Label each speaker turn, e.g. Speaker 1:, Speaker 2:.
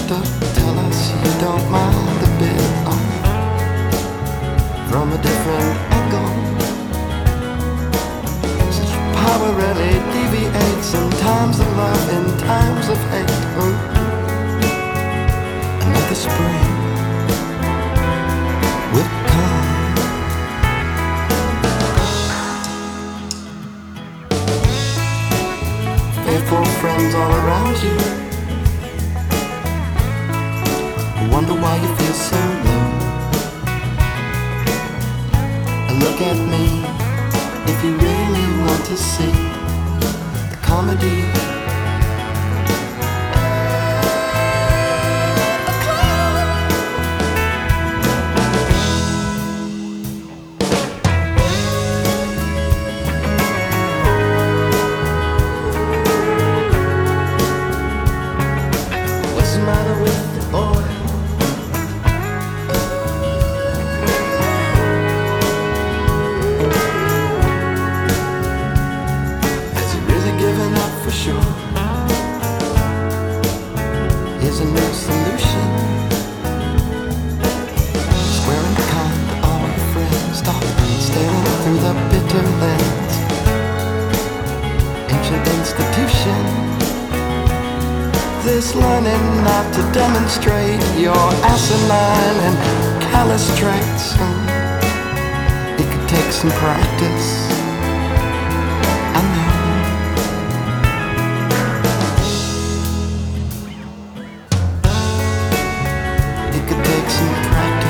Speaker 1: to tell us you don't mind a bit from a different angle. Such power rarely deviates in times of love, in times of hate. Ooh. Another spring will come. Faithful friends all around you wonder why you feel so low. Look at me if you really want to see the comedy. What's the matter with the boy? For sure, here's a new solution. Squaring kind to all your friends. Stop staring through the bitter lens. Ancient institution. This learning not to demonstrate your asinine and callous traits. It could take some practice. I know. It could take some practice.